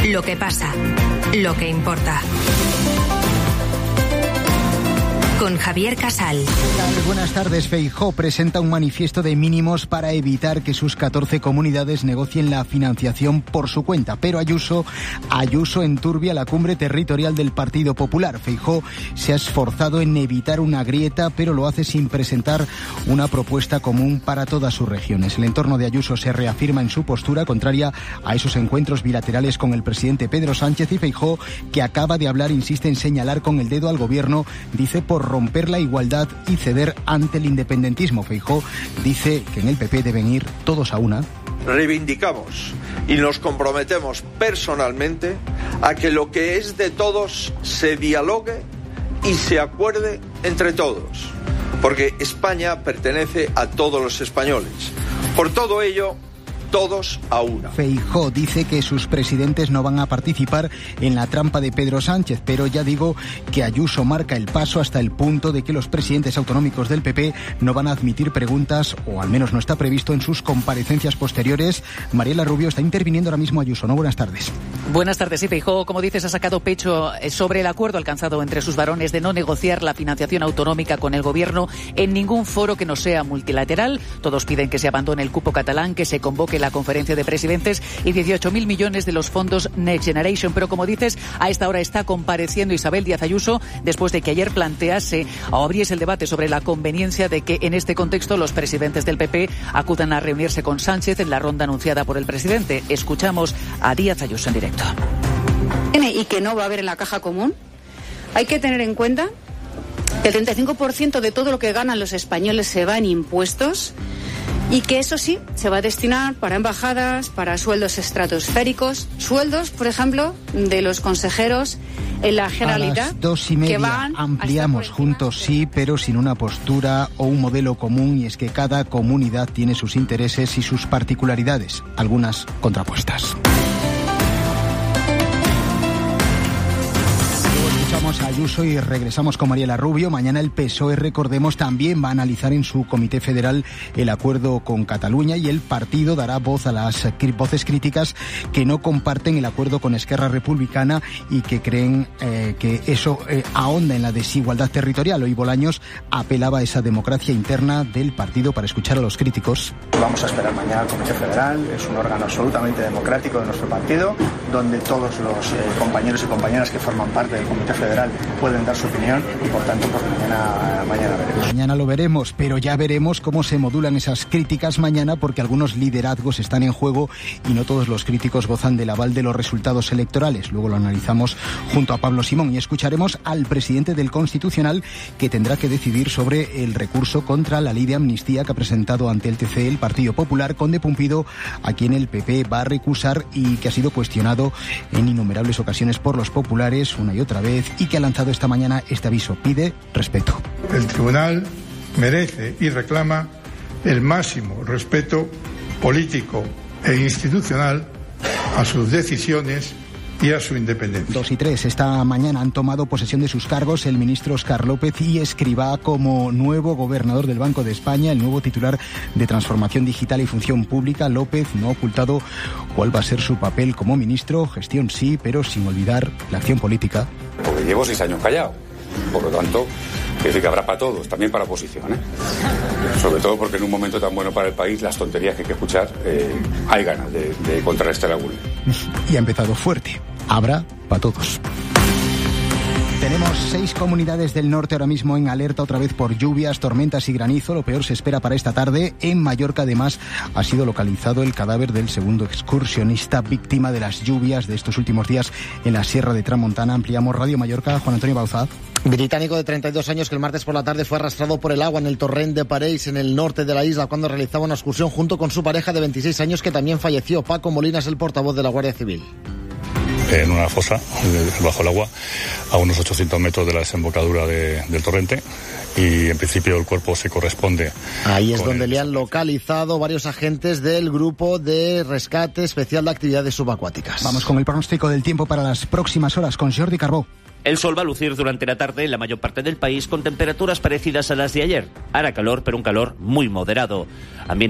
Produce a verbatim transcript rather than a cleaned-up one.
Lo que pasa, lo que importa. Con Javier Casal. Buenas tardes. Feijóo presenta un manifiesto de mínimos para evitar que sus catorce comunidades negocien la financiación por su cuenta. Pero Ayuso, Ayuso enturbia la cumbre territorial del Partido Popular. Feijóo se ha esforzado en evitar una grieta, pero lo hace sin presentar una propuesta común para todas sus regiones. El entorno de Ayuso se reafirma en su postura contraria a esos encuentros bilaterales con el presidente Pedro Sánchez, y Feijóo, que acaba de hablar, insiste en señalar con el dedo al gobierno, dice, por romper la igualdad y ceder ante el independentismo. Feijóo dice que en el P P deben ir todos a una. Reivindicamos y nos comprometemos personalmente a que lo que es de todos se dialogue y se acuerde entre todos, porque España pertenece a todos los españoles. Por todo ello, todos a una. Feijóo dice que sus presidentes no van a participar en la trampa de Pedro Sánchez, pero ya digo que Ayuso marca el paso hasta el punto de que los presidentes autonómicos del P P no van a admitir preguntas, o al menos no está previsto en sus comparecencias posteriores. Mariela Rubio, está interviniendo ahora mismo Ayuso, ¿no? Buenas tardes. Buenas tardes. Sí, Feijóo, como dices, ha sacado pecho sobre el acuerdo alcanzado entre sus varones de no negociar la financiación autonómica con el gobierno en ningún foro que no sea multilateral. Todos piden que se abandone el cupo catalán, que se convoque la conferencia de presidentes y dieciocho mil millones de los fondos Next Generation. Pero como dices, a esta hora está compareciendo Isabel Díaz Ayuso después de que ayer plantease o abriese el debate sobre la conveniencia de que en este contexto los presidentes del P P acudan a reunirse con Sánchez en la ronda anunciada por el presidente. Escuchamos a Díaz Ayuso en directo. Y que no va a haber en la caja común. Hay que tener en cuenta que el treinta y cinco por ciento de todo lo que ganan los españoles se va en impuestos, y que eso sí se va a destinar para embajadas, para sueldos estratosféricos, sueldos, por ejemplo, de los consejeros en la Generalitat. A las dos y media van ampliamos juntos, sí, pero sin una postura o un modelo común, y es que cada comunidad tiene sus intereses y sus particularidades, algunas contrapuestas. Escuchamos a Ayuso y regresamos con Mariela Rubio. Mañana el P S O E, recordemos, también va a analizar en su Comité Federal el acuerdo con Cataluña, y el partido dará voz a las voces críticas que no comparten el acuerdo con Esquerra Republicana y que creen eh, que eso eh, ahonda en la desigualdad territorial. Hoy Bolaños apelaba a esa democracia interna del partido para escuchar a los críticos. Vamos a esperar mañana al Comité Federal. Es un órgano absolutamente democrático de nuestro partido, donde todos los eh, compañeros y compañeras que forman parte del Comité Federal pueden dar su opinión, y por tanto pues mañana, mañana veremos. Mañana lo veremos, pero ya veremos cómo se modulan esas críticas mañana, porque algunos liderazgos están en juego y no todos los críticos gozan del aval de los resultados electorales. Luego lo analizamos junto a Pablo Simón, y escucharemos al presidente del Constitucional, que tendrá que decidir sobre el recurso contra la ley de amnistía que ha presentado ante el T C E el Partido Popular, Conde Pumpido, a quien el P P va a recusar y que ha sido cuestionado en innumerables ocasiones por los populares una y otra vez, y que ha lanzado esta mañana este aviso: pide respeto. El tribunal merece y reclama el máximo respeto político e institucional a sus decisiones y a su independencia. Dos y tres. Esta mañana han tomado posesión de sus cargos el ministro Óscar López y Escrivá como nuevo gobernador del Banco de España, el nuevo titular de Transformación Digital y Función Pública. López no ha ocultado cuál va a ser su papel como ministro. Gestión sí, pero sin olvidar la acción política. Porque llevo seis años callado. Por lo tanto, es decir, que habrá para todos, también para oposición, ¿eh? Sobre todo porque en un momento tan bueno para el país, las tonterías que hay que escuchar, eh, hay ganas de, de contrarrestar alguna. Y ha empezado fuerte. Habrá para todos. Tenemos seis comunidades del norte ahora mismo en alerta otra vez por lluvias, tormentas y granizo. Lo peor se espera para esta tarde. En Mallorca, además, ha sido localizado el cadáver del segundo excursionista víctima de las lluvias de estos últimos días en la Sierra de Tramontana. Ampliamos Radio Mallorca. Juan Antonio Bauzá. Británico de treinta y dos años que el martes por la tarde fue arrastrado por el agua en el torrent de Parells, en el norte de la isla, cuando realizaba una excursión junto con su pareja de veintiséis años, que también falleció. Paco Molina es el portavoz de la Guardia Civil. En una fosa, bajo el agua, a unos ochocientos metros de la desembocadura de, del torrente, y en principio el cuerpo se corresponde. Ahí es donde le han localizado varios agentes del Grupo de Rescate Especial de Actividades Subacuáticas. Vamos con el pronóstico del tiempo para las próximas horas con Jordi Carbó. El sol va a lucir durante la tarde en la mayor parte del país con temperaturas parecidas a las de ayer. Hará calor, pero un calor muy moderado. Ambiente